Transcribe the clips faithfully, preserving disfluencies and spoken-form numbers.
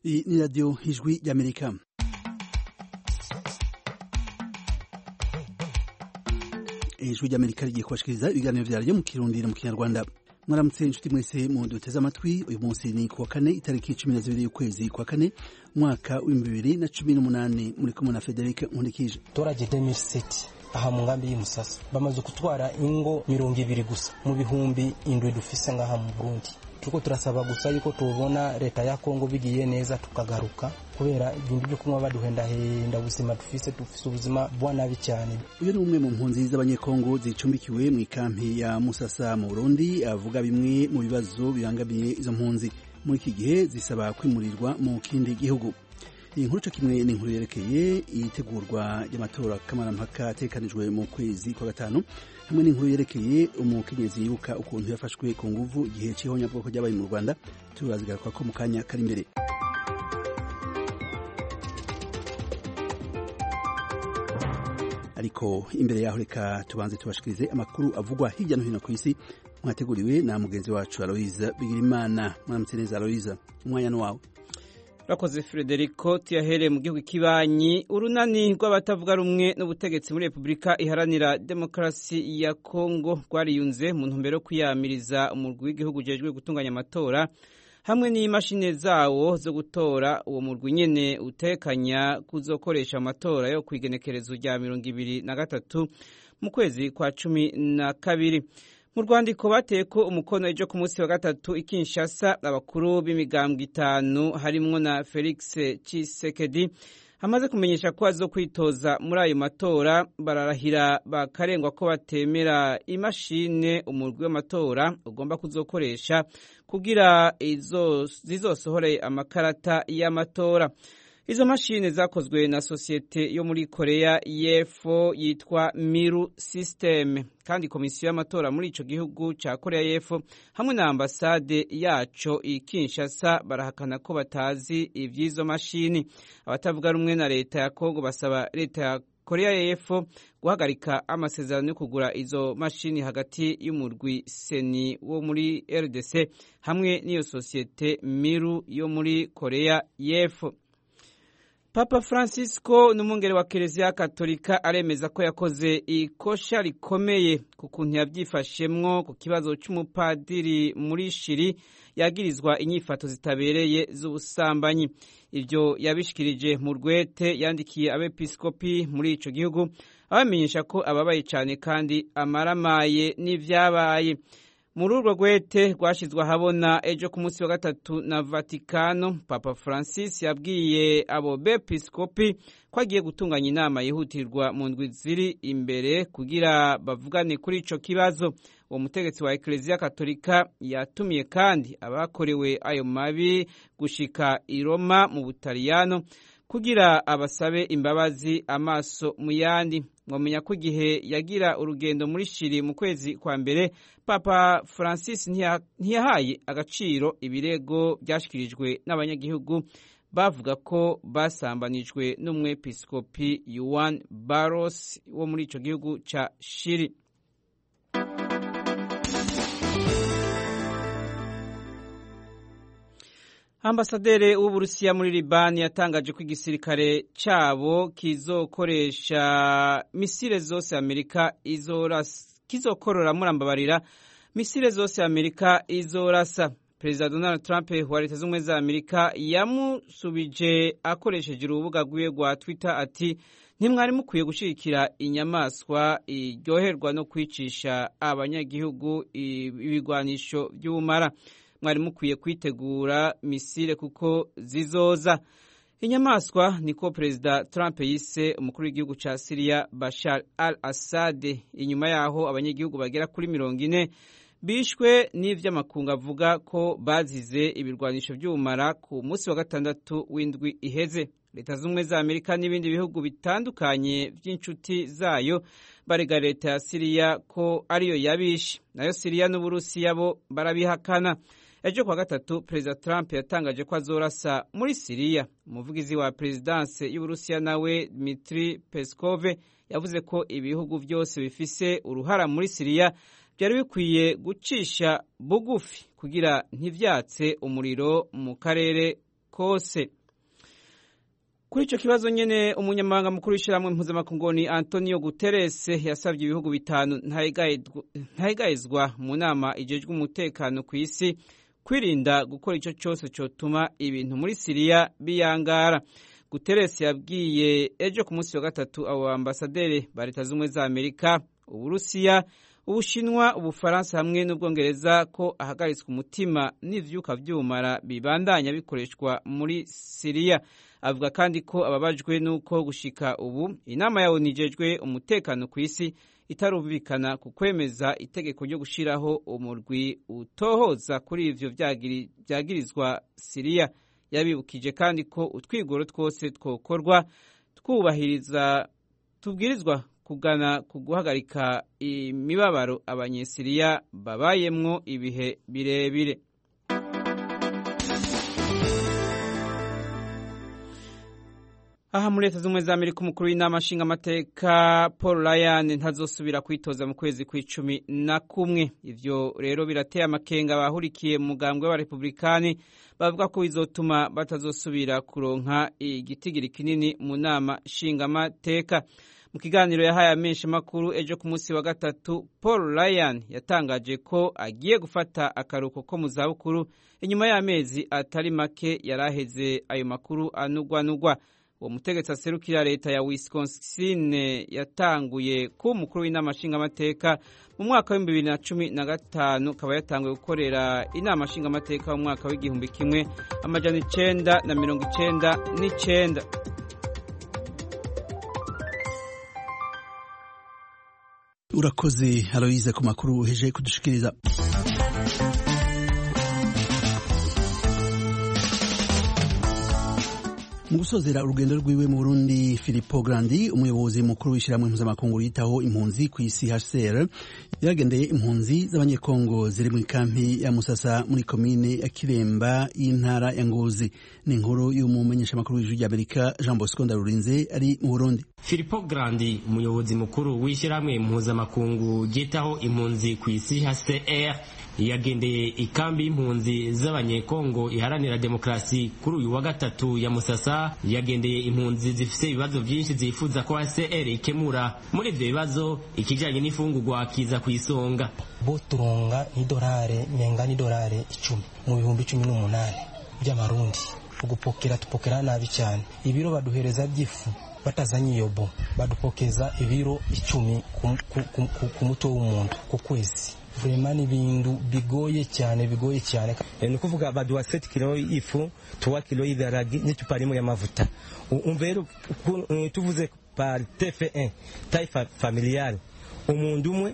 Iyi ni radiyo ijwi ry'Amerika. Ijwi ry'Amerika rigiye kubashikiriza ibiganiro vyaryo mu Kirundi no mu Kinyarwanda. Mwaramutse inshuti mwese mu duteze amatwi. Uyu munsi ni kuwa kane itariki cumi na zibiri y'ukwezi kwa kane mwaka w'ibihumbi bibiri na cumi n'umunani. Muri kumwe na Frederic Nkundikije. Toraje deux mille sept aha mu ngambi y'Imusasa bamaze kutwara ingo mirongo ibiri gusa mu bihumbi indwi dufise ngaha mu Burundi. Tuko turasaba gusa yuko tubona leta ya Kongo bigiye neza tukagaruka kubera ibintu byo kunywa baduhenda henda ubuzima dufise dufise ubuzima bwanabi cyane. Uyu ni umwe mu mpunzi z'abanyekongo zicumbikiwe mu ikampi ya Musasa mu Burundi, avuga bimwe mu bibazo bibangamiye izo mpunzi muri iki gihe zisaba kwimurirwa mu kindi gihugu. Iyi nkuru cyo kimwe ni inkuru yerekeye itegurwa ry'amatora kamarampaka atekanijwe mu kwezi kwa gatanu, hamwe n'inkuru yerekeye umukenyezi yibuka ukuntu yafashwe ku nguvu igihe c'ihonyabwoko ryabaye mu Rwanda. Turazigaruka ko mu kanya kari imbere. Ariko imbere yaho reka tubanze tubashikirize amakuru avugwa hirya no hino ku isi, mwateguriwe na mugenzi wacu Aloise Bigirimana. Mwaramutse neza Aloise, umwanya ni wawe. Rakoze Frederico. Tuyahereye mu gihugu kibanyi. Urunani rw'abatavuga rumwe n'ubutegetsi muri Republika Iharanira Demokarasi ya Kongo rwariyunze mu ntumbero yo kwiyamiriza umurwi w'igihugu ujejwe gutunganya amatora hamwe n'imashini zawo zo gutora. Uwo murwi nyene utekanya kuzokoresha amatora yo kwigenekerezo rya mirongo ibiri na gatatu mu kwezi kwa cumi na kabiri. Mu rwandiko bateko umukono ejo ku munsi wa gatatu ikinshasa, abakuru b'imigambwe itanu harimwo na Felix Tshisekedi hamaze kumenyesha ko azo kwitoza muri ayo matora. Bararahira bakarengwa ko batemera imashine umurwi w'amatora ugomba kuzokoresha kugira izo zizosohore amakarata y'amatora. Izo mashine zakozwe na sosiyete yo muri Korea y'Epfo yitwa Miru System, kandi komisiyo y'amatora muri ico gihugu ca Korea y'Epfo hamwe na ambasade yaco i Kinshasa barahakana ko batazi ivy'izo mashini. Abatavuga rumwe na leta ya Kongo basaba leta ya Korea y'Epfo guhagarika amasezerano yo kugura izo mashini hagati y'umurwi Seni wo muri R D C hamwe n'iyo sosiyete Miru yo muri Korea y'Epfo. Papa Francisco n'umwungere wa Kiliziya Katolika aremeza ko yakoze ikosha rikomeye ku kuntu yavyifashemwo ku kibazo c'umupadiri muri Shiri yagirizwa inyifato zitabereye z'ubusambanyi. Ivyo yabishikirije mu rwete yandikiye abepiskopi muri ico gihugu, abamenyesha ko ababaye cane kandi amaramaye n'ivyabaye. Muri urwo rwete rwashizwe ahabona ejo ku munsi wa gatatu na Vatikano, Papa Francis yabwiye abo bepiskopi ko agiye gutunganya inama yihutirwa mu ndwi ziri imbere kugira bavugane kuri ico kibazo. Uwo mutegetsi wa Ekleziya Katolika yatumiye kandi abakorewe ayo mabi gushika i Roma mu Butaliyano kugira abasabe imbabazi amaso mu yandi. Mwamenya ko igihe yagira urugendo muri Shiri mu kwezi kwa mbere, Papa Francis ntiyahaye agaciro ibirego byashikirijwe n'abanyagihugu bavuga ko basambanijwe n'umwepiskopi Yohani Barros wo muri ico gihugu ca Shiri. Ambasaderi w'Uburusiya muri Libani yatangaje ko igisirikare cabo kizokoresha misile zose Amerika izorasa kizokorora murambabarira misile zose Amerika izorasa. Perezida Donald Trump wa Leta z'Ubumwe za Amerika yamusubije akoresheje urubuga rwiwe rwa Twitter ati ntimwari mukwiye gushigikira inyamaswa iryoherwa no kwicisha abanyagihugu ibigwanisho by'ubumara. Mwari mukwiye kwitegura misile kuko zizoza. Inyamaswa niko Perezida Trump yise umukuru w'igihugu ca Syria Bashar al-Assad. Inyuma yaho abanyagihugu bagera kuri mirongo ine bishwe n'ivy'amakungu avuga ko bazize ibirwanisho by'ubumara ku munsi wa gatandatu w'indwi iheze. Leta z'Ubumwe za Amerika n'ibindi bihugu bitandukanye vy'inshuti zayo barega leta ya Syria ko ariyo yabishe, nayo Syria n'Uburusiya bo barabihakana. Ejo kwa gatatu Perezida Trump yatangaje ko azorasa muri Syria. Umuvugizi wa Presidence y'Uburusiya nawe Dmitry Peskov yavuze ko ibihugu byose bifise uruhara muri Syria byari bikwiye gucisha bugufi kugira ntivyatse umuriro mu karere kose. Kuri ico kibazo nyene umunyamabanga mukuru w'ishiramwe mpuzamakungu Antonio Guterres yasavye ibihugu bitanu ntayigayezwa mu nama ijejwe umutekano ku isi kwirinda gukora ico cyose cotuma ibintu muri Syria biyangara. Guterres yabwiye ejo ku munsi wa gatatu abo ambasaderi ba Leta z'Ubumwe za Amerika, Uburusiya, Ubushinwa, Ubufaransa hamwe n'Ubwongereza ko ahagaritswe umutima n'ivyuka vy'ubumara bibandanya bikoreshwa muri Syria. Avuga kandi ko ababajwe nuko gushika ubu inama yawo nijejwe umutekano ku isi itarubikana ku kwemeza itegeko ryo gushiraho umurwi utohoza kuri ivyo vyagirizwa Syria. Yabibukije kandi ko utwigoro twose twokorwa twubahiriza tubwirizwa kugana kuguhagarika imibabaro abanyesiriya babayemwo ibihe birebire. Aha muri Leta z'Ubumwe za Amerika umukuru w'inama nshingamateka Paul Ryan ntazosubira kwitoza mu kwezi kw'icumi na kumwe. Ivyo rero birateye amakenga bahurikiye mu mugambwe wa Republikani bavuga ko bizotuma batazosubira kuronka igitigiri kinini mu nama nshingamateka. Mu kiganiro yahaye amenshi makuru ejo ku munsi wa gatatu, Paul Ryan yatangaje ko agiye gufata akaruko ko mu zabukuru inyuma y'amezi atari make yaraheze ayo makuru anugwanugwa. Uwo mutegetsi aserukira leta ya Wisconsin yatanguye ku mukuru w'inama nshingamateka mu mwaka wa bibiri na cumi na gatanu, akaba yatanguye gukorera inama nshingamateka mu mwaka w'igihumbi kimwe amajana icenda na mirongo icenda n'icenda. Urakoze Aloise ku makuru uheje kudushikiriza. Mu gusozera urugendo rwiwe mu Burundi, Filippo Grandi umuyobozi mukuru w'ishiramwe mpuzamakungu yitaho impunzi ku isi H C R yaragendeye impunzi z'abanyekongo ziri muri kampi ya Musasa muri komine ya Kiremba y'intara ya Ngozi. Ni inkuru y'umumenyesha makuru w'ijwi ry'Amerika Jean Bosco Ndarurinze ari mu Burundi. Filippo Grandi umuyobozi mukuru w'ishiramwe mpuzamakungu yitaho impunzi ku isi H C R yagendeye ikambi y'impunzi z'abanyekongo iharanira demokrasi kuri uyu wa gatatu ya Musasa. Yagendeye impunzi zifise ibibazo byinshi zifuza ko H C R ikemura. Muri ivyo bibazo ikijanye n'ifungurwa kiza kwisonga. Bo turonga idolare menga ni dolare icumi mu bihumbi cumi n'umunani by'amarundi. Ugupokera tupokera nabi cyane. Ibiro baduhereza by'ifu batazanye yobo badupokeza ibiro icumi ku mutwe w'umuntu ku kwezi. Vraiment ibintu bigoye cyane bigoye cyane. Ni kuvuga baduha sept kilo ifu trois kilo y'ibiharage n'icupa rimwe y'amavuta. Umvero tuvuze par T F un taille familiale umuntu umwe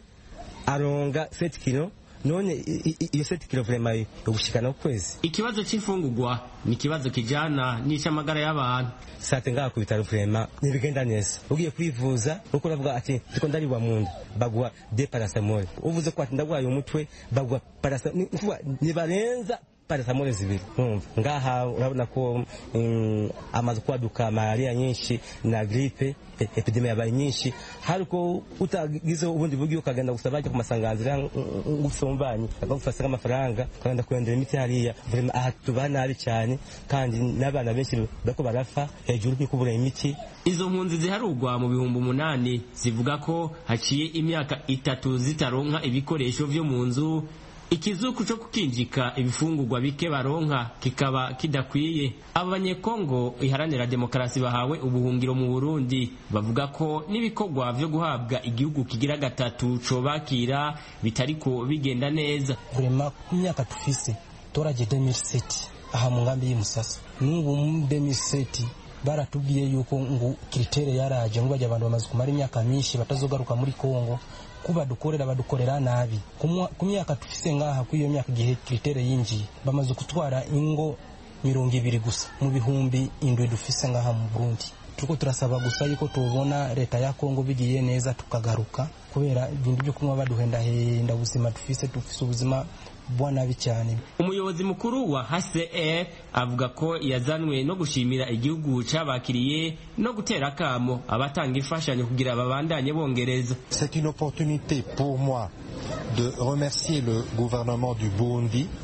aronga sept kilo none iyo sept kilo vraiment yogushikana ukwezi. Ikibazo c'imfungurwa ni kibazo kijana n'icamagara y'abantu. Sate ngaha ku bitaro vraiment nibigenda neza. Ugiye kwivuza uko uravuga ati ndiko ndariwa mundu bagwa de paracetamol. Uvuze ko ati ndagwaye umutwe bagwa paracetamol. Nibarenza paracetamol zibiri. Ngaha urabona ko um, amaze kwaduka malaria nyinshi na grippe epidemia yabaye nyinshi. Hariko utagize ubundi buryo ukagenda gusaba ku masanganzira ngusombanyi akagufasa amafaranga kandi kwendera imiti hariya vraiment aha tubana nabi cyane kandi n'abana benshi bako barafa hejuru y'uko kubura imiti. Izo mpunzi ziharugwa mu bihumbi umunani zivuga ko haciye imyaka itatu zitaronka ibikoresho vyo mu nzu. Ikizuku cyo kukinjika ibifungurwa bike baronka kikaba kidakwiye. Abanyekongo iharanira demokrasi bahawe ubuhungiro mu Burundi bavuga ko n'ibikorwa vyo guhabwa igihugu kigira gatatu cobakira bitariko bigenda neza. Vraiment imyaka tufise toraje deux mille sept aha mu ngambi y'Imusasa n'ubu mu deux mille sept baratubwiye yuko ngo kritere yaraje ngo bajya abantu bamaze kumara imyaka myinshi batazogaruka muri Kongo kuba dukorera badukorera nabi. Ku myaka tufise ngaha ku iyo myaka gihe kritere yinjiye bamaze kutwara ingo mirongo ibiri gusa mu bihumbi indwi dufise ngaha mu Burundi. Tuko turasaba gusa yuko tubona leta ya Kongo bigiye neza tukagaruka kubera ibintu byo kunywa baduhenda henda ubuzima dufise dufise ubuzima bwana bicyane. Umuyobozi mukuru wa H C R avuga ko yazanwe no gushimira igihugu cabakiriye no gutera kamo abatanga imfashanyo kugira babandanye bongereza. C'est une opportunité pour moi de remercier le gouvernement du Burundi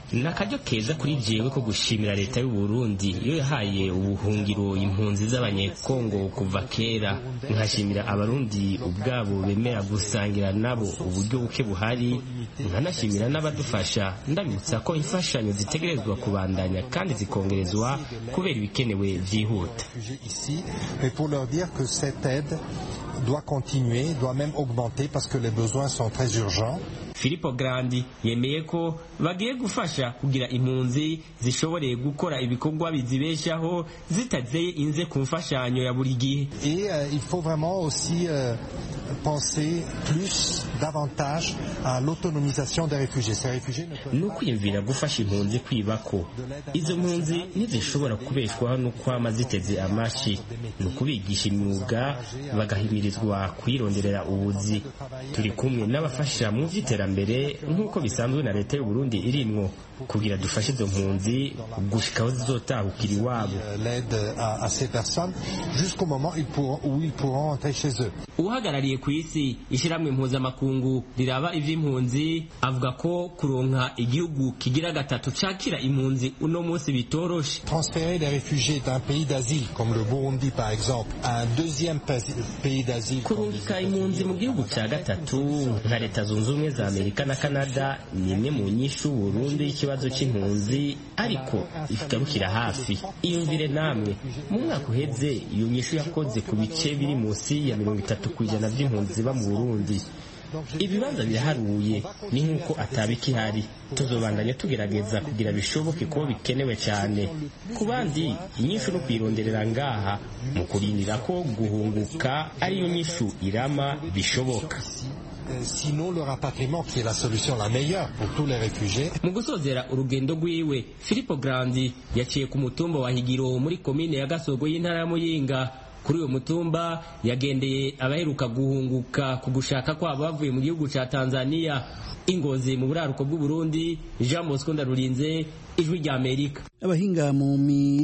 ni akaryo keza kuri jewe ko gushimira leta y'u Burundi iyo yahaye ubuhungiro impunzi z'abanyekongo kuva kera, nkashimira abarundi ubwabo bemera gusangira nabo uburyo buke buhari, nkanashimira n'abadufasha ndabibutsa ko imfashanyo zitegerezwa kubandanya kandi zikongerezwa kubera ibikenewe byihuta. Mais pour leur dire que cette aide doit continuer, doit même augmenter parce que les besoins sont très urgents. Filippo Grandi yemeye ko bagiye gufasha kugira impunzi zishobore gukora ibikorwa bizibeshaho zitazeye inze ku mfashanyo ya buri gihe. Et euh, il faut vraiment aussi euh, penser plus davantage à l'autonomisation des réfugiés. Ces réfugiés ne peuvent no kwiyumvira gufasha impunzi kwibako. Izo mpunzi ntizishobora kubeshwaho no kwama ziteze amashi, no kubigisha imyuga bagahimirizwa kwironderera ubuzi. Turi kumwe n'abafasha mu vyitera mbere nk'uko bisanzwe na leta y'u Burundi irimwo kugira dufashe izo mpunzi gushikaho zizotahukira iwabo. L'aide à, à ces personnes jusqu'au moment où ils pourront rentrer chez eux. Uhagarariye ku isi ishiramwe mpuzamakungu riraba ivy'impunzi avuga ko kuronka igihugu kigira gatatu cakira impunzi uno munsi bitoroshe. Transférer les réfugiés d'un pays d'asile comme le Burundi par exemple à un deuxième pays d'asile. Kurungika impunzi mu gihugu ca gatatu nka leta zunze ubumwe za Amerika na Canada ni imwe mu nyishu Burundi ikibazo c'impunzi ariko igarukira hafi. Iyumvire namwe mu mwaka uheze iyo nyishu yakoze ku bice biri munsi ya mirongo itatu kw'ijana vy'impunzi ziba mu Burundi. Ibibanza biraharuye ni nk'uko atabikihari. Tuzobandanya tugerageza kugira bishoboke ko bikenewe cyane ku bandi. Inyishu no kwironderera ngaha mu kurindira ko guhunguka ariyo nyishu irama bishoboka. Sinon le rapatriement qui est la solution la meilleure pour tous les réfugiés. Mu gusozera urugendo rwiwe Filippo Grandi yaciye ku mutumba wa Higiro muri komine ya Gasogo y'intara ya Muyinga. Kuri uyo mutumba yagendeye abaheruka guhunguka ku gushaka kwabo bavuye mu gihugu ca Tanzania. Ingozi mu buraruko bw'u Burundi, Jean Bosco Ndarurinze, Ijwi rya Amerika. Abahinga mu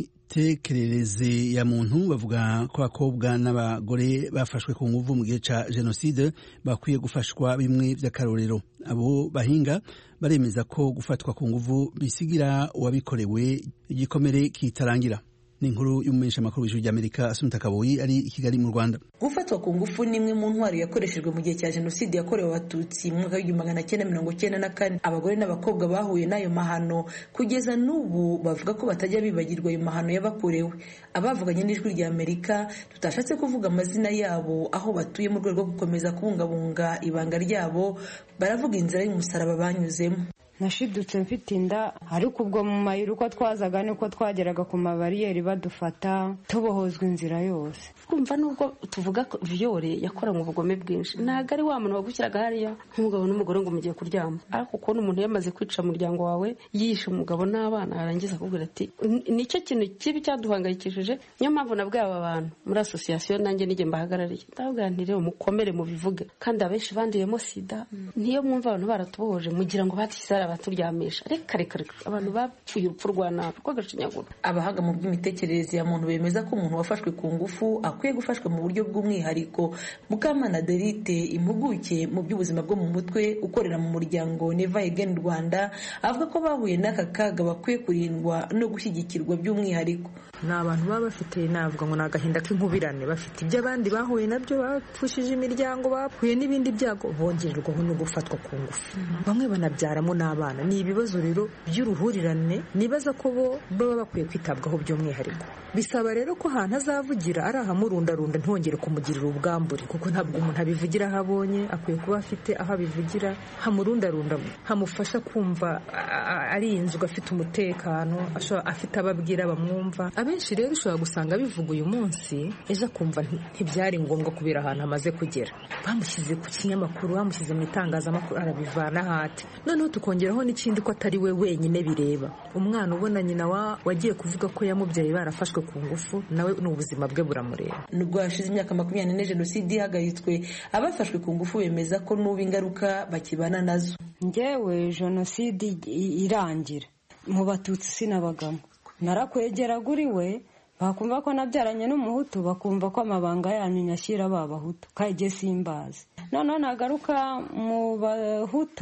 mitekerereze ya muntu bavuga ko abakobwa n'abagore bafashwe ku nguvu mu gihe ca jenoside bakwiye gufashwa bimwe vy'akarorero. Abo bahinga baremeza ko gufatwa ku nguvu bisigira uwabikorewe igikomere kitarangira. Ni inkuru y'umumenyesha makuru w'Ijwi ry'Amerika Asumta Kaboyi ari i Kigali mu Rwanda. Gufatwa ku ngufu ni imwe mu ntwaro yakoreshejwe mu gihe cya jenoside yakorewe abatutsi mu mwaka w'igihumbi magana cyenda mirongo cyenda na kane. Abagore n'abakobwa bahuye n'ayo mahano kugeza n'ubu bavuga ko batajya bibagirwa ayo mahano yabakorewe. Abavuganye n'Ijwi ry'Amerika tutashatse kuvuga amazina yabo aho batuye mu rwego rwo gukomeza kubungabunga ibanga ryabo, baravuga inzira y'umusaraba banyuzemo. Nashidutse mfite inda ariko ubwo mu mayira uko twazaga niko twageraga ku mabariyeri badufata tubohozwa inzira yose. Kumva nubwo tuvuga ko Viole yakoranye ubugome bwinshi, ntago ari wa muntu wagushyiraga hariya nk'umugabo n'umugore ngo mugiye kuryama, ariko uko umuntu yamaze kwica umuryango wawe yishe umugabo n'abana arangiza akubwira ati nicyo kintu kibi cyaduhangayikishije. Niyo mpamvu nabwiye aba bantu muri association nanjye nige mbahagarariye ndabwira nti rero mukomere mu bivuge, kandi abenshi bandiyemo sida. Niyo mwumva abantu baratubohoje mugira ngo batisara baturyamisha, reka reka abantu bapfuye urupfu rwa nabi rwo gashinyagura. Abahaga mu by'imitekerereze ya muntu bemeza ko umuntu wafashwe ku ngufu akwiye gufashwa mu buryo bw'umwihariko. Mukamana Derite, impuguke mu by'ubuzima bwo mu mutwe ukorera mu muryango Never Again Rwanda, avuga ko bahuye n'aka kaga bakwiye kurindwa no gushyigikirwa by'umwihariko. Ni abantu baba bafite navuga ngo nagahinda k'inkubirane, bafite ibyo abandi bahuye nabyo, bapfushije imiryango, bahuye n'ibindi byago, bongererwaho no gufatwa ku ngufu. Bamwe banabyaramo n'abana. Ni ibibazo rero by'uruhurirane nibaza ko bo baba bakwiye kwitabwaho by'umwihariko. Bisaba rero ko ahantu azavugira ari ahamurundarunda ntongere kumugirira ubwambure, kuko ntabwo umuntu abivugira aho abonye, akwiye kuba afite aho abivugira hamurundarunda, hamufasha kumva arinzwe, afite umutekano, afite ababwira bamwumva. Abenshi rero ushobora gusanga bivuga uyu munsi, ejo akumva ntibyari ngombwa kubera ahantu amaze kugera. Bamushyize ku kinyamakuru, bamushyize mu itangazamakuru, arabivana hati. Noneho tukongeraho n'ikindi ko atari we wenyine bireba. Umwana ubona nyina wa wagiye kuvuga ko yamubyaye barafashwe ku ngufu, nawe n'ubuzima bwe buramureba. Nubwo hashize imyaka makumyabiri n'ine jenoside ihagaritswe, abafashwe ku ngufu bemeza ko n'ubu ingaruka bakibana nazo. Njyewe jenoside irangira mu batutsi sinabagamo, narakwegera guri we bakumva ko nabyaranye n'umuhutu, bakumva ko amabanga yanyu nyashyira babahutu kayige simbazi. Noneho nagaruka mu bahutu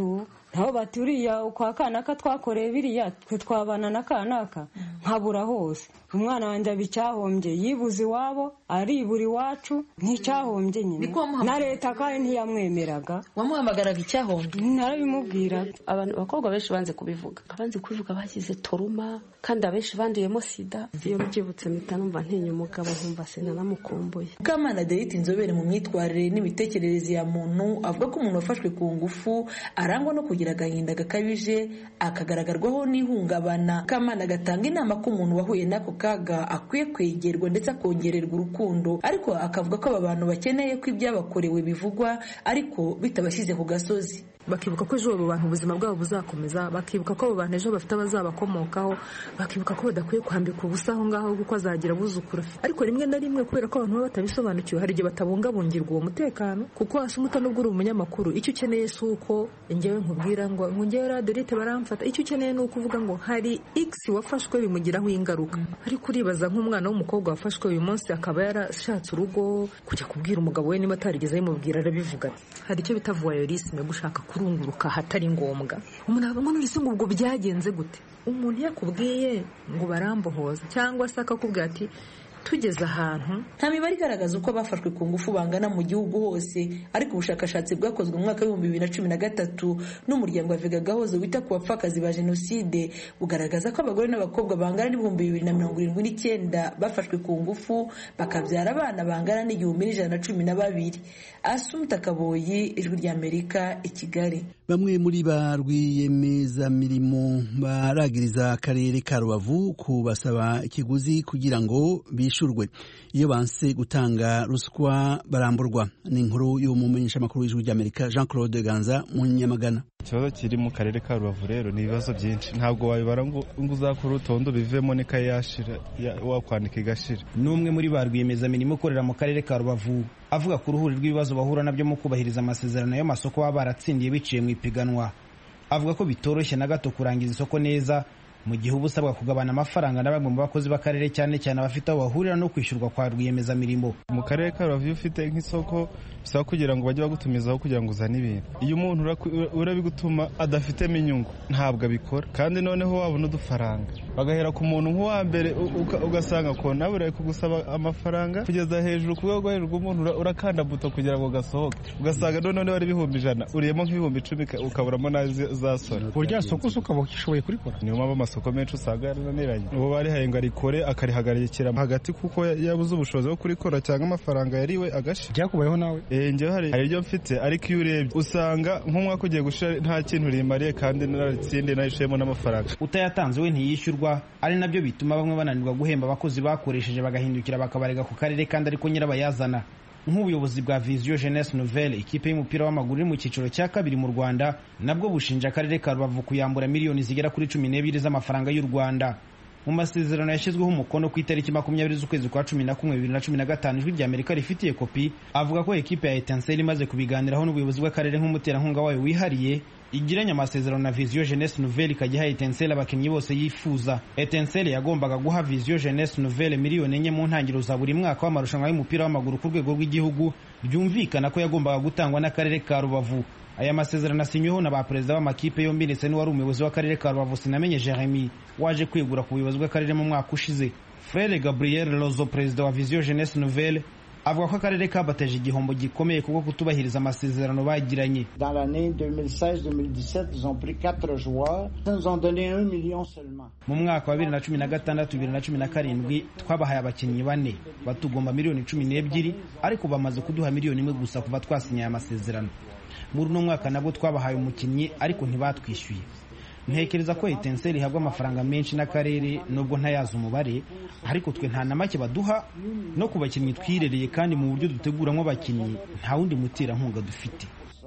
nabo bati uriya kwa kanaka twakoreye biriya twe twabana na kanaka nkabura hose umwana wanjye abicyahombye yibuze iwabo aribura iwacu nticyahombye nyine na leta kandi ntiyamwemeraga. Wamuhamagaraga icyahombye? Narabimubwiraga. Abantu abakobwa benshi banze kubivuga abanze kubivuga bagize toruma kandi abenshi banduyemo sida. Iyo mbyibutse mpita numva ntinya umugabo nkumva sena namukumbuye. Mukamana Delite inzobere mu myitwarire n'imitekerereze ya muntu avuga ko umuntu wafashwe ku ngufu arangwa no kugira agahinda gakabije akagaragarwaho n'ihungabana. Mukamana agatanga inama ko umuntu wahuye n'ako kaga akwiye kwegerwa ndetse akongererwa urukundo, ariko akavuga ko aba bantu bakeneye ko ibyabakorewe bivugwa ariko bitabashyize ku gasozi. Bakibuka ko ejo abo bantu ubuzima bwabo buzakomeza, bakibuka ko abo bantu ejo bafite abazabakomokaho, bakibuka ko badakwiye kwambika ubusa aho ngaho kuko azagira abuzukuru. Ariko rimwe na rimwe kubera ko abantu baba batabisobanukiwe hari igihe batabungabungirwa uwo mutekano, kuko hasi umuta nubwo uri umunyamakuru icyo ukeneye si uko njyewe nkubwira ngo ngera Delite baramfata, icyo ukeneye ni uko uvuga ngo hari X wafashwe bimugiraho ingaruka. Ariko uribaza nk'umwana w'umukobwa wafashwe uyu munsi akaba yarashatse urugo kujya kubwira umugabo we niba atarigeze yimubwira arabivuga. Hari icyo bita voyeurisme, gushaka kurunguruka hatari ngombwa. Umuntu avuga ngo nise ngo ubwo byagenze gute? Umuntu yakubwiye ngo barambohoza cyangwa se akakubwira ati tugeze ahantu. Nta mibare igaragaza uko bafashwe ku ngufu bangana mu gihugu hose, ariko ubushakashatsi bwakozwe mu mwaka w'ibihumbi bibiri na cumi na gatatu n'umuryango wa Vega Gahozo wita ku bapfakazi ba jenoside bugaragaza ko abagore n'abakobwa bangana n'ibihumbi bibiri na mirongo irindwi n'icyenda bafashwe ku ngufu bakabyara abana bangana n'igihumbi n'ijana na cumi na babiri. Asumta Kaboyi, Ijwi ry'Amerika, i Kigali. Bamwe muri ba rwiyemezamirimo baragiriza akarere ka Rubavu kubasaba ikiguzi kugira ngo bishurwe. Iyo banse gutanga ruswa baramburwa. Ni inkuru y'umumenyesha makuru w'Ijwi ry'Amerika Jean Claude Ganza mu Nyamagana. Ikibazo kiri mu karere ka Rubavu rero ni ibibazo byinshi, ntabwo wabibara ngo uzakora urutondo bivemo n'ikaye yashira wakwandika igashira. N'umwe muri ba rwiyemezamirimo ukorera mu karere ka Rubavu avuga ku ruhuri rw'ibibazo bahura nabyo mu kubahiriza amasezerano y'amasoko baba baratsindiye biciye mu ipiganwa. Avuga ko bitoroshye na gato kurangiza isoko neza mu gihe uba usabwa kugabana amafaranga na bamwe mu bakozi b'akarere cyane cyane abafite aho bahurira no kwishyurwa kwa rwiyemezamirimo. Mu karere ka Rubavu ufite nk'isoko bisaba kugira ngo bajye bagutumizaho kugira ngo uzane ibintu. Iyo umuntu urabigutuma adafitemo inyungu ntabwo abikora, kandi noneho wabona udufaranga bagahera ku muntu nk'uwa mbere ugasanga ko nawe uri kugusaba amafaranga kugeza hejuru ku rwego hejuru rw'umuntu urakanda buto kugira ngo gasohoke, ugasanga noneho wari ibihumbi ijana uriyemo nk'ibihumbi icumi ukaburamo nazasora. Urya soko ukaba ukishoboye kurikora. Niyo mpamvu amasoko menshi usanga yarananiranye. Uwo barihaye ngo arikore akarihagarikira hagati kuko yabuze ubushobozi bwo kurikora cyangwa amafaranga yariwe agasha. Byakubayeho nawe? Eh njyewe hari hari ibyo mfite, ariko iyo urebye usanga nk'umwaka ugiye gushira nta kintu rimariye kandi naritsinde nayishemo n'amafaranga. Utayatanze we ntiyishyurwa, ari nabyo bituma bamwe bananirwa guhemba abakozi bakoresheje bagahindukira bakabarega ku karere kandi ariko nyirabayazana. Nk'ubuyobozi bwa Vision Jeunesse Nouvelle, ikipe y'umupira w'amaguru iri mu cyiciro cya kabiri mu Rwanda, nabwo bushinja akarere ka Rubavu kuyambura miliyoni zigera kuri cumi n'ebyiri z'amafaranga y'u Rwanda. Mu masezerano yashyizweho umukono ku itariki makumyabiri z'ukwezi kwa cumi na kumwe bibiri na cumi na gatanu, Ijwi ry'Amerika rifitiye kopi, avuga ko ekipe ya Etincelle imaze kubiganiraho n'ubuyobozi bw'akarere nk'umuterankunga wayo wihariye igiranye amasezerano na Vision Jeunesse Nouvelle ikajya ha Etincelle abakinnyi bose yifuza. Etincelle yagombaga guha Vision Jeunesse Nouvelle miliyoni enye mu ntangiriro za buri mwaka w'amarushanwa y'umupira w'amaguru ku rwego rw'igihugu, byumvikana ko yagombaga gutangwa n'akarere ka Rubavu. Aya masezerano asinyweho na ba perezida b'amakipe yombi ndetse n'uwari umuyobozi w'akarere ka Rubavu Sinamenye Jeremy waje kwegura ku buyobozi bw'akarere mu mwaka ushize. Frere Gabriel Lozo, perezida wa Vision Jeunesse Nouvelle, avuga ko akarere kabateje igihombo gikomeye kuko kutubahiriza amasezerano bagiranye. Dans l'année deux mille seize deux mille dix-sept, ils ont pris quatre joueurs, ils nous ont donné un million seulement. Mu mwaka wa bibiri na cumi na gatandatu bibiri na cumi na karindwi twabahaye abakinnyi bane batugomba miliyoni cumi n'ebyiri, ariko bamaze kuduha miliyoni imwe gusa kuva twasinye aya masezerano. Muri no mwaka nabwo twabahaye umukinnyi ariko ntibatwishyuye. Ntekereza ko Etincelle ihabwa amafaranga menshi n'akarere nubwo ntayaza umubare, ariko twe nta namake baduha no ku bakinnyi twirereye kandi mu buryo duteguramo abakinnyi nta wundi muterankunga dufite.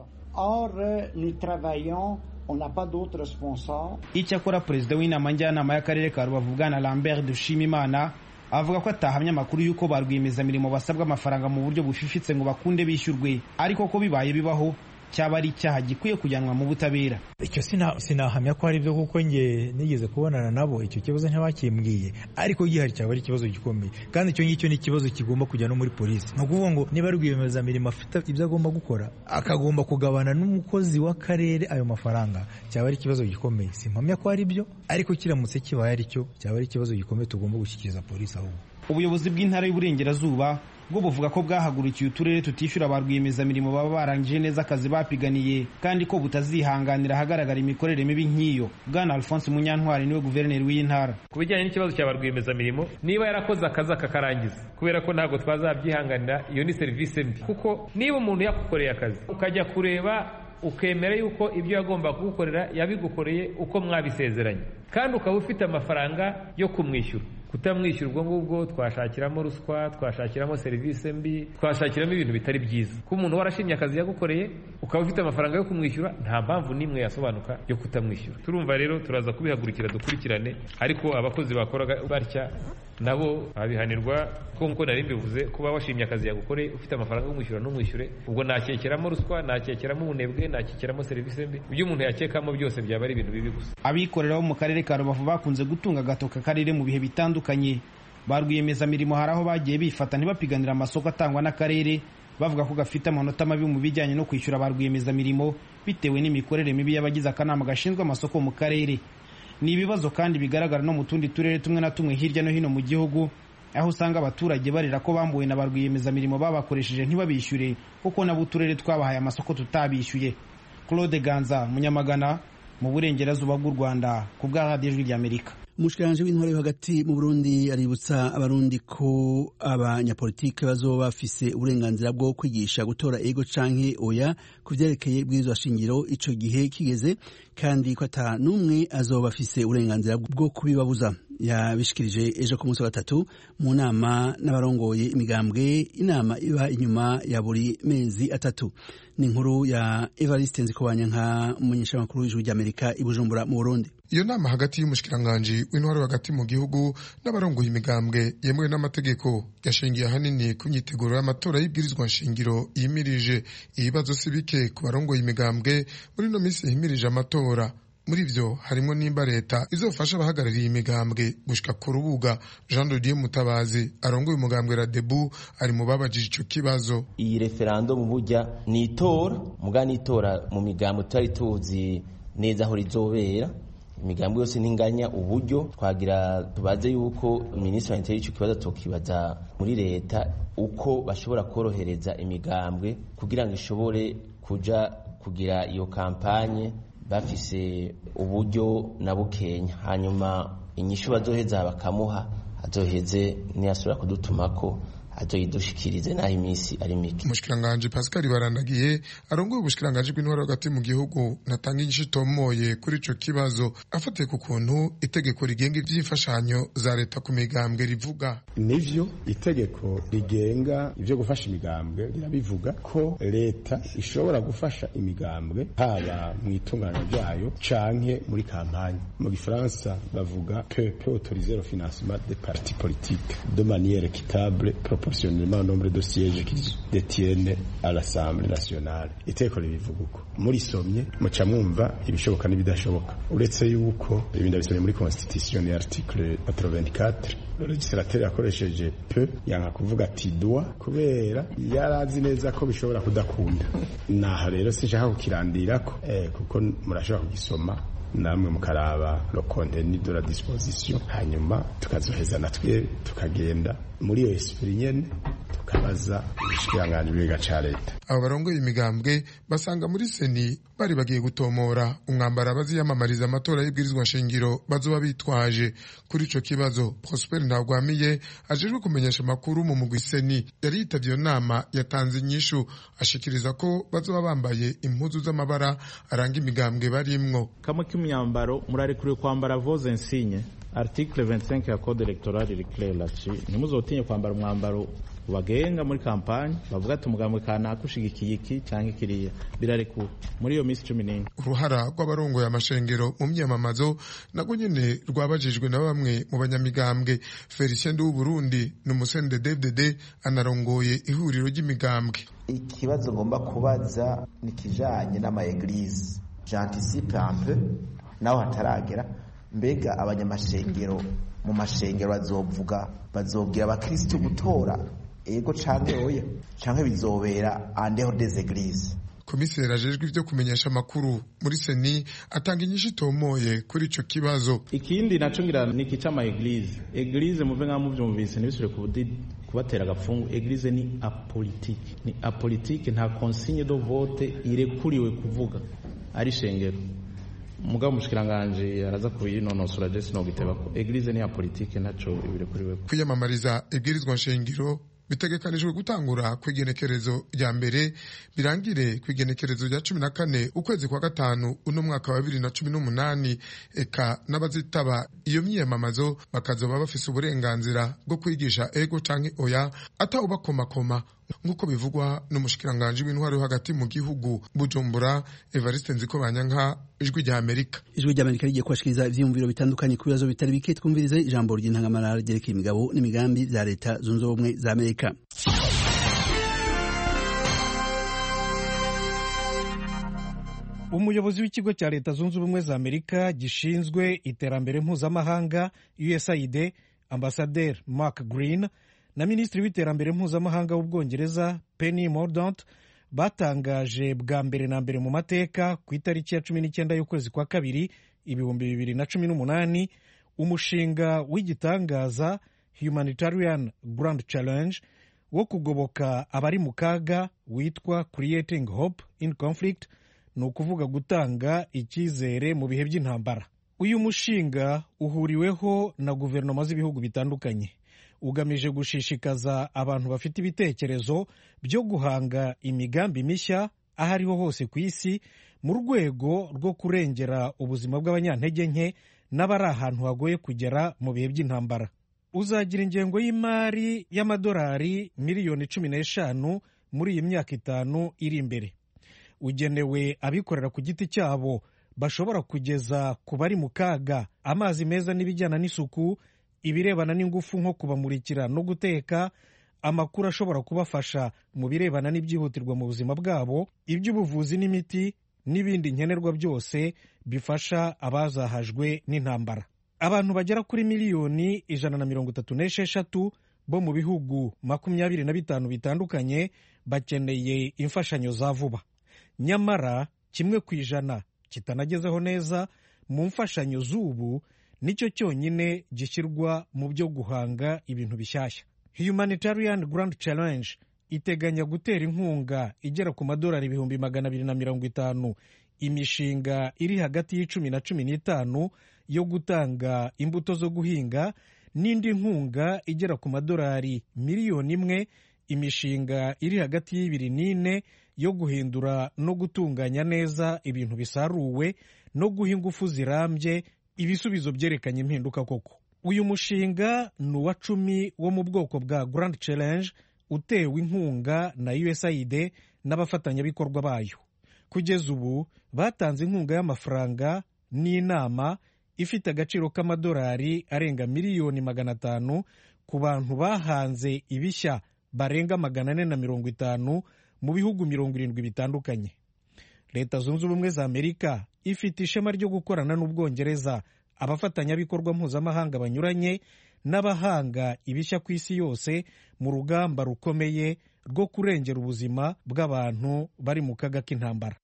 Or nous travaillons, on n'a pas d'autres sponsors. Icyakora perezida w'inama njyanama y'akarere ka Rubavu Bwana Lambert Dushimimana avuga ko atahamya amakuru y'uko ba rwiyemezamirimo basabwa amafaranga mu buryo bufifitse ngo bakunde bishyurwe, ariko ko bibaye bibaho cyaba ari icyaha gikwiye kujyanwa mu butabera. Icyo sina sinahamya ko ari byo kuko nge nigeze kubonana nabo icyo kibazo ntabakimbwiye, ariko gihari cyaba ari ikibazo gikomeye kandi icyo ngicyo ni ikibazo kigomba kujya no muri polisi. No kuvuga ngo niba ari rwiyemezamirimo afite ibyo agomba gukora akagomba kugabana n'umukozi w'akarere ayo mafaranga, cyaba ari ikibazo gikomeye. Simpamya ko ari byo, ariko kiramutse kibaye ari cyo cyaba ari ikibazo gikomeye tugomba gushyikiriza polisi. Ahubwo ubuyobozi bw'intara y'Uburengerazuba bwo buvuga ko bwahagurukiye uturere tutishyura ba rwiyemezamirimo baba barangije neza akazi bapiganiye kandi ko butazihanganira ahagaragara imikorere mibi nk'iyo. Bwana Alphonse Munyantwari niwe guverineri w'iyi ntara. Ku bijyanye n'ikibazo cya ba rwiyemezamirimo, niba yarakoze akazi akakarangiza, kubera ko ntabwo twazabyihanganira, iyo ni serivisi mbi. Kuko niba umuntu yakukoreye akazi ukajya kureba ukemera yuko ibyo yagomba kugukorera yabigukoreye uko mwabisezeranye, kandi ukaba ufite amafaranga yo kumwishyura, kutamwishyura ubwo ngubwo twashakiramo ruswa, twashakiramo serivisi mbi, twashakiramo ibintu bitari byiza. Ko umuntu warashimye akazi yagukoreye ukaba ufite amafaranga yo kumwishyura, nta mpamvu n'imwe yasobanuka yo kutamwishyura. Turumva rero turaza kubihagurukira dukurikirane, ariko abakozi bakoraga batya nabo abihanirwa, ko nkuko nari mbivuze, kuba washimye akazi yagukoreye ufite amafaranga yo kumwishyura n'umwishyure, ubwo nakekeramo ruswa, nakekeramo ubunebwe, nakekeramo serivisi mbi. Ibyo umuntu yakekamo byose byaba ari ibintu bibi gusa. Abikorera bo mu karere ka Rubavu bakunze gutunga agatoka karere mu bihe bitandukanye. Ba rwiyemezamirimo hari aho bagiye bifata ntibapiganira amasoko atangwa n'akarere, bavuga ko gafite amanota mabi mu bijyanye no kwishyura ba rwiyemezamirimo bitewe n'imikorere mibi y'abagize akanama gashinzwe amasoko mu karere. Ni ibibazo kandi bigaragara no mu tundi turere tumwe na tumwe hirya no hino mu gihugu, aho usanga abaturage barira ko bambuwe na ba rwiyemezamirimo babakoresheje ntibabishyure kuko nabo uturere twabahaye amasoko tutabishyuye. Claude Ganza, Munyamagana, mu Burengerazuba bw'u Rwanda, ku bwa Radio Ijwi ry'Amerika. Umushikiranganje w'intwaro yo hagati mu Burundi aributsa abarundi ko abanyapolitike bazoba bafise uburenganzira bwo kwigisha gutora ego canke oya ku vyerekeye bw'izwa shingiro ico gihe kigeze, kandi ko ata numwe azoba afise uburenganzira bwo kubibabuza. Yabishikirije ejo ku munsi wa gatatu mu nama n'abarongoye imigambwe, inama iba inyuma ya buri mezi atatu. Ni inkuru ya Evariste Nzikobanya nka umunyeshamakuru w'Ijwi ry'Amerika i Bujumbura mu Burundi. Iyo nama hagati y'umushikiranganje w'intwaro hagati mu gihugu n'abarongoye imigambwe yemewe n'amategeko yashingiye ahanini ku myiteguro y'amatora y'ibwirizwa nshingiro yimirije. Ibibazo si bike ku barongoye imigambwe muri no minsi yimirije amatora. Muri vyo harimo nimba leta izofasha abahagarariye imigambwe gushika ku rubuga. Jean de Dieu Mutabazi arongoye umugambwe Radebu ari mu babajije ico kibazo. Iyi referendum burya ni itora muga ni itora mu migambwe tutari tuzi neza aho rizobera. Imigambwe yose ntinganya uburyo, twagira tubaze yuko minisitiri w'intebe ico kibazo tokibaza muri leta uko bashobora korohereza imigambwe kugira ngo ishobore kuja kugira iyo kampanye bafise uburyo na bukenya, hanyuma inyishu bazoheza bakamuha azoheze niyasubira kudutumako azoyidushikirize naho iminsi ari mike. Umushikiranganje Pascal Barandagiye arongoye ubushikiranganje bw'intwaro hagati mu gihugu natanga inyishu tomoye kuri ico kibazo afatiye ku kuntu itegeko rigenga ivy'imfashanyo za leta ku migambwe rivuga. Nivyo itegeko rigenga ivyo gufasha imigambwe rirabivuga ko leta ishobora gufasha imigambwe haba mu itunganya ryayo canke muri kampanye. Mu Gifaransa bavuga que peut autoriser le financement des partis politiques de manière équitable proportionnellement au nombre de sièges qu'ils détiennent à l'Assemblée nationale. Iteko ribivuga uko muri somye muca mwumva ibishoboka n'ibidashoboka, uretse yuko ibinda bisomye muri constitution ya article quatre-vingt-quatre le législateur yakoresheje peu yanga kuvuga ati doit kubera yarazi neza ko bishobora kudakunda. Naho rero sinshaka kukirandirako eh, kuko murashobora kugisoma namwe mukaraba le contenu de la disposition, hanyuma tukazoheza natwe tukagenda muri iyo esprit nyene tukabaza ubushikiranganje bw'iga ca leta. Abo barongoye imigambwe basanga muri seni bari bagiye gutomora umwambara baziyamamariza amatora y'ibwirizwa nshingiro bazoba bitwaje. Kuri ico kibazo Prosper Ntagwamiye ajejwe kumenyesha makuru mu mugwi seni yari yitavye iyo nama yatanze inyishu ashikiriza ko bazoba bambaye impuzu z'amabara aranga imigambwe barimwo. Kama y'imyambaro murarekuriwe kwambara vos insignes. Article vingt-cinq ya code electoral iri clair là-dessus. Ntimuzotinye kwambara umwambaro bagenga muri kampanye bavuga ati umugambwe kanaka ushigikiye iki cyangwa kiriya, birarekuwe muri iyo minsi cumi n'ine. Uruhara rw'abarongoye amashengero mu myamamazo nago nyene rwabajijwe na bamwe mu banyamigambwe. Felicien w'u Burundi n'umusende D D D anarongoye ihuriro ry'imigambwe. Ikibazo ngomba kubaza nikijanye n'ama eglise. J'anticipe un peu naho hataragera, mbega abanyamashengero mu mashengero bazovuga bazobwira abakristo gutora ego canke oya canke bizobera andeho des églises. Komiseri ajejwe ivyo kumenyesha makuru muri Seni atanga inyishu itomoye kuri ico kibazo. Ikindi naco ngira niki c'ama eglise. Eglise muve nka muvyumvise nibisure kubudi kubatera gapfungu. Eglise ni apolitique, ni apolitique, nta consigne de vote irekuriwe kuvuga ari shengero. Mugabo mushikiranganje araza kuyinonosora Jesse no giteba ko eglise ni ya politique naco ibirekuriwe. Kwiyamamariza ibwirizwa nshingiro bitegekanijwe gutangura kwigenekerezo rya mbere birangire kwigenekerezo rya cumi na kane ukwezi kwa gatanu uno mwaka wa bibiri na cumi n'umunani. Eka n'abazitaba iyo myiyamamazo bakazoba bafise uburenganzira bwo kwigisha ego canke oya ataho bakomakoma nk'uko bivugwa n'umushikiranganje w'intwaro hagati mu gihugu Bujumbura Evariste Nzikobanyanka, ijwi rya Amerika. Ijwi rya Amerika rigiye kwashikiriza ivyumviro bitandukanye ku bibazo bitari bike. Twumvirize ijambo ry'intangamarara ryerekeye imigabo n'imigambi vya leta zunze ubumwe za Amerika. Umuyobozi w'ikigo cya leta zunze ubumwe za Amerika gishinzwe iterambere mpuzamahanga U S A I D, Ambassadeur Mark Green, na Minisitiri w'iterambere mpuzamahanga w'Ubwongereza Penny Mordaunt batangaje bwa mbere na mbere mu mateka ku itariki ya cumi n'icyenda y'ukwezi kwa kabiri ibihumbi bibiri na cumi n'umunani umushinga w'igitangaza Humanitarian Grand Challenge wo kugoboka abari mu kaga witwa Creating Hope in Conflict, ni ukuvuga gutanga icyizere mu bihe by'intambara. Uyu mushinga uhuriweho na guverinoma z'ibihugu bitandukanye, ugamije gushishikaza abantu bafite ibitekerezo byo guhanga imigambi mishya aho ariho hose ku isi mu rwego rwo kurengera ubuzima bw'abanyantege nke n'abari ahantu hagoye kugera mu bihe by'intambara. Uzagira ingengo y'imari y'amadolari miliyoni cumi n'eshanu muri iyi myaka itanu iri imbere. Ugenewe abikorera ku giti cyabo bashobora kugeza ku bari mu kaga amazi meza n'ibijyana n'isuku, ibirebana n'ingufu nko kubamurikira no guteka, amakuru ashobora kubafasha mu birebana n'ibyihutirwa mu buzima bwabo, iby'ubuvuzi n'imiti n'ibindi nkenerwa byose bifasha abazahajwe n'intambara. Abantu bagera kuri miliyoni ijana na mirongo itatu n'esheshatu bo mu bihugu makumyabiri na bitanu bitandukanye bakeneye imfashanyo za vuba. Nyamara kimwe ku ijana kitanagezeho neza mu mfashanyo z'ubu nicyo cyonyine gishyirwa mu byo guhanga ibintu bishyashya. Humanitarian Grand Challenge iteganya gutera inkunga igera ku madolari ibihumbi magana abiri na mirongo itanu imishinga iri hagati y'icumi na cumi n'itanu yo gutanga imbuto zo guhinga, n'indi nkunga igera ku madolari miliyoni imwe imishinga iri hagati y'ibiri n'ine yo guhindura no gutunganya neza ibintu bisaruwe no guha ingufu zirambye ibisubizo byerekanye impinduka koko. Uyu mushinga ni uwa cumi wo mu bwoko bwa Grand Challenge utewe inkunga na U S A I D n'abafatanyabikorwa bayo. Kugeza ubu batanze inkunga y'amafaranga n'inama ifite agaciro k'amadolari arenga miliyoni magana atanu ku bantu bahanze ibishya barenga magana ane na mirongo itanu mu bihugu mirongo irindwi bitandukanye. Leta zunze ubumwe za Amerika ifite ishema ryo gukorana n'Ubwongereza, abafatanyabikorwa mpuzamahanga banyuranye n'abahanga ibishya ku isi yose mu rugamba rukomeye rwo kurengera ubuzima bw'abantu bari mu kaga k'intambara.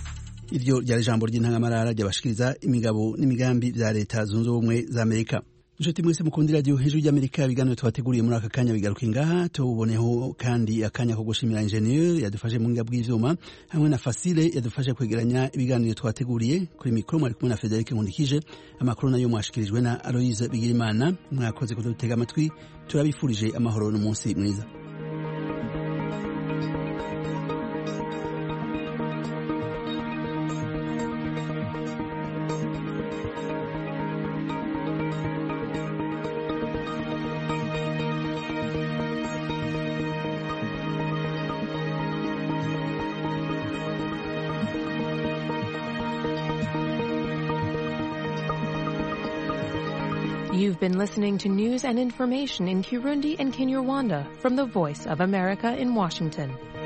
Iryo ryari ijambo ry'intangamarara ryabashikiriza imigabo n'imigambi bya leta zunze ubumwe za Amerika. inshuti mwese mukunda iradiyo hejuru y'amerika ibiganiro twateguriye muri aka kanya bigaruka ingaha tuboneho kandi akanya ko gushimira ingenieur yadufashe mu ngabwi bw'ivyuma hamwe na Fasile yadufashe kwegeranya ibiganiro twateguriye kuri mikro mwari kumwe na Frederic Nkundikije amakuru nayo mwashikirijwe na Aloise Bigirimana mwakoze kudutega amatwi turabifurije amahoro n'umunsi mwiza. You've been listening to news and information in Kirundi and Kinyarwanda from the Voice of America in Washington.